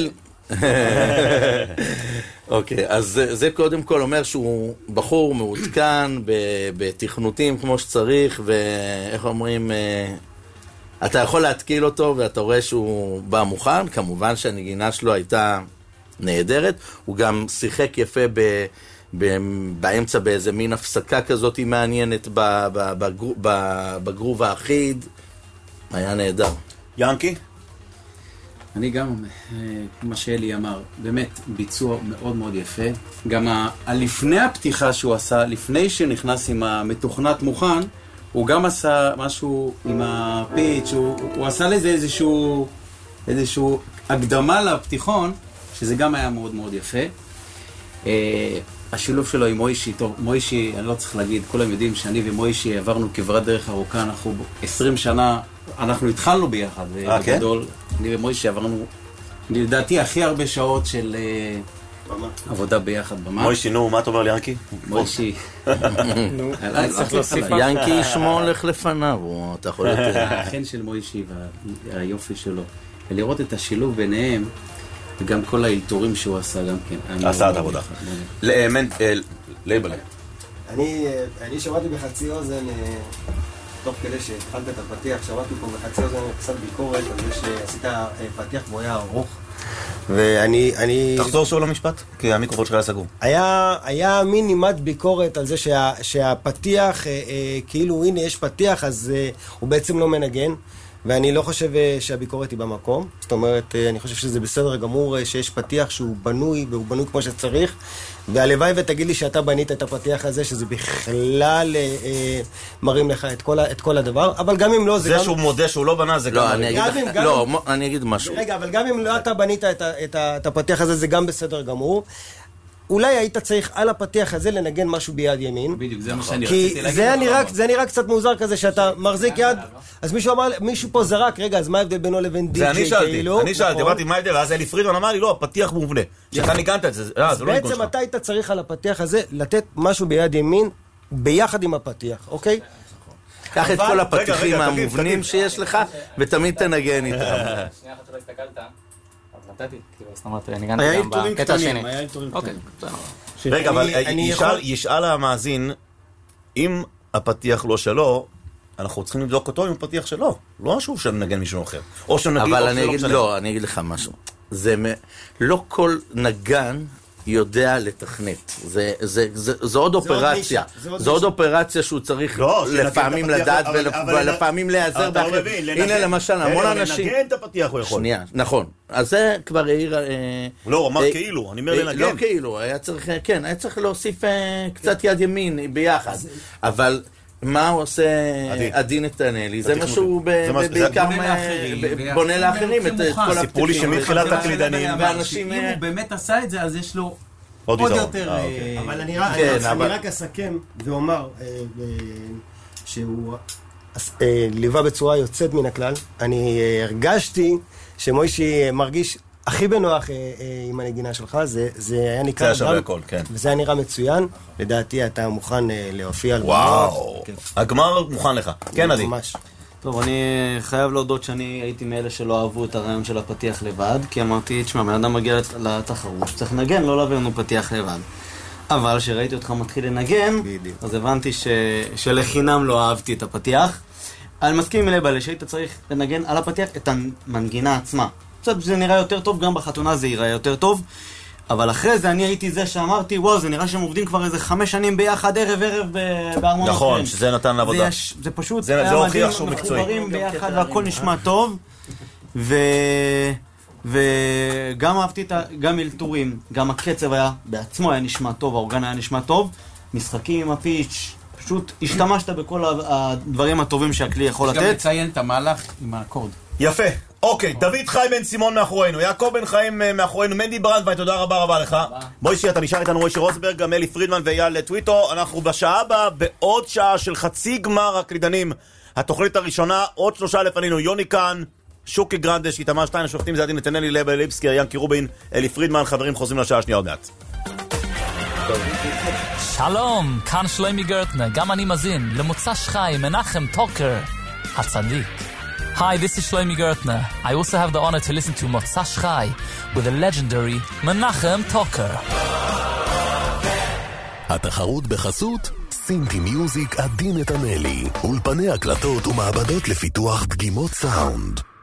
אוקיי, אז זה קודם כל אומר שהוא בחור מעודכן בתכנותים כמו שצריך, ואיך אומרים, אתה יכול להתקיל אותו ואתה רואה שהוא בא מוכן. כמובן שהנגינה שלו הייתה נהדרת, הוא גם שיחק יפה ב... באמצע באיזה מין הפסקה כזאת מעניינת בגרוב האחיד. היה נהדר. ינקי? אני גם, כמו שאלי אמר, באמת ביצוע מאוד מאוד יפה. גם לפני הפתיחה שהוא עשה, לפני שנכנס עם המתוכנת מוכן, הוא גם עשה משהו עם הפיץ', הוא, הוא עשה לזה איזשהו, איזשהו הקדמה לפתיחון, שזה גם היה מאוד מאוד יפה. השילוב שלו עם מוישי, טוב, מוישי, אני לא צריך להגיד, כולם יודעים שאני ומוישי עברנו כברת דרך ארוכה, אנחנו עשרים שנה, אנחנו התחלנו ביחד, בגדול, אני ומוישי עברנו, לדעתי, הכי הרבה שעות של עבודה ביחד במה. מוישי, נו, מה אתה אומר ליאנקי? מוישי. ינקי שמו הולך לפניו, אתה יכול לתת. החן של מוישי והיופי שלו, ולראות את השילוב ביניהם, וגם כל האלתורים שהוא עשה גם כן. עשה את העבודה. לייבלה. אני שמעתי בחצי אוזן, תוך כדי שהתחלת את הפתיח, שמעתי פה בחצי אוזן קצת ביקורת על זה שעשית פתיח והוא היה ארוך. ואני... תחזור שוב למשפט, כי המיקרופון שלך היה סגור. היה מין נימת ביקורת על זה שהפתיח, כאילו הנה יש פתיח, אז הוא בעצם לא מנגן. ואני לא חושב שהביקורת היא במקום. זאת אומרת, אני חושב שזה בסדר גמור שיש פתיח שהוא בנוי, והוא בנוי כמו שצריך. והלוואי ותגיד לי שאתה בנית את הפתיח הזה, שזה בכלל אה, מרים לך את כל, את כל הדבר. אבל גם אם לא, זה, זה גם... שהוא מודה שהוא לא בנה, זה לא, גם... אני גם אגיד, אם, גם לא, אם... אני אגיד משהו. רגע, אבל גם אם לא אתה בנית את, את, את הפתיח הזה, זה גם בסדר גמור. אולי היית צריך על הפתיח הזה לנגן משהו ביד ימין. בדיוק, זה מה שאני רציתי להגיד. כי זה נראה, זה נראה קצת מוזר כזה שאתה מחזיק יד, אז מישהו אמר, מישהו פה זרק, רגע, אז מה ההבדל בינו לבין די-ג'יי? זה אני שאלתי, אני שאלתי, אמרתי מה ההבדל, ואז אלי פרידמן אמר לי, לא, הפתיח מובנה. שאתה ניגנת את זה, אז בעצם אתה היית צריך על הפתיח הזה לתת משהו ביד ימין, ביחד עם הפתיח, אוקיי? קח את כל הפתיחים המובנים שיש לך, ותמיד תנגן איתם. שנייה אחת לא הסתכלת. נתתי, כאילו, זאת אומרת, ניגנתי גם בקטע השני. אוקיי, רגע, אבל ישאל המאזין, אם הפתיח לא שלו, אנחנו צריכים לבדוק אותו עם הפתיח שלו. לא משהו שנגן מישהו אחר. או שנגיד... אבל אני אגיד, לא, אני אגיד לך משהו. זה, לא כל נגן יודע לתכנת. זה, זה, זה, זה עוד אופרציה. זה עוד אופרציה שהוא צריך לפעמים לדעת ולפעמים להיעזר באחר. הנה למשל, המון אנשים... לנגן את הפתיח הוא יכול. שנייה, נכון. אז זה כבר העיר... לא, הוא אמר כאילו, אני אומר לנגן. לא כאילו, היה צריך, כן, היה צריך להוסיף קצת יד ימין ביחד. אבל... מה הוא עושה עדי נתנאלי? זה משהו בעיקר בונה לאחרים את כל הפתיחים. סיפור לי שמתחילת הקלידנים. ואנשים, אם הוא באמת עשה את זה, אז יש לו עוד יותר... אבל אני רק אסכם ואומר שהוא ליווה בצורה יוצאת מן הכלל. אני הרגשתי שמוישי מרגיש הכי בנוח אה, אה, עם הנגינה שלך, זה, זה היה נקרא... זה השווה הכל, כן. וזה היה נראה מצוין. לדעתי אתה מוכן אה, להופיע על במה. וואו, הגמר מוכן לך. כן, עדי. ממש. טוב, אני חייב להודות שאני הייתי מאלה שלא אהבו את הרעיון של הפתיח לבד, כי אמרתי, תשמע, בן אדם מגיע לתחרות, שצריך לנגן, לא להביא לנו פתיח לבד. אבל כשראיתי אותך מתחיל לנגן, בדיוק. אז הבנתי ש... שלחינם לא אהבתי את הפתיח. אני מסכים עם לבלה שהיית צריך לנגן על הפתיח את המנגינה עצמה. קצת זה נראה יותר טוב, גם בחתונה זה ייראה יותר טוב. אבל אחרי זה אני הייתי זה שאמרתי, וואו, זה נראה שהם עובדים כבר איזה חמש שנים ביחד, ערב ערב בארמון. נכון, שזה נתן לעבודה. זה, זה פשוט זה, היה זה מדהים, אנחנו מחוברים ביחד והכל נשמע טוב. ו... וגם אהבתי את ה... גם אלתורים, גם הקצב היה בעצמו היה נשמע טוב, האורגן היה נשמע טוב. משחקים עם הפיץ', פשוט השתמשת בכל הדברים הטובים שהכלי יכול לתת. גם לציין את המהלך עם האקורד. יפה. אוקיי, דוד חי בן סימון מאחורינו, יעקב בן חיים מאחורינו, מנדי ברנדווין, תודה רבה רבה לך. מוישי, אתה נשאר איתנו, מוישי רוזברג, גם אלי פרידמן ואייל טוויטו. אנחנו בשעה הבאה, בעוד שעה של חצי גמר הקלידנים, התוכנית הראשונה, עוד שלושה לפנינו, יוני כאן, שוקי גרנדש, איתמר שטיין, השופטים זה עדין, נתנאלי לב ליבסקי, ינקי רובין, אלי פרידמן, חברים חוזרים לשעה השנייה עוד מעט. שלום, כאן שלומי גרטנר, גם אני מזין, למוצ"ש חי, מנחם טוקר, הצדיק. Hi, this is Shlomi Gertner. I also have the honor to listen to Motzash Chai with the legendary Menachem Toker. התחרות בחסות סינטי מיוזיק עדין נתנאלי, אולפני הקלטות ומעבדות לפיתוח דגימות סאונד.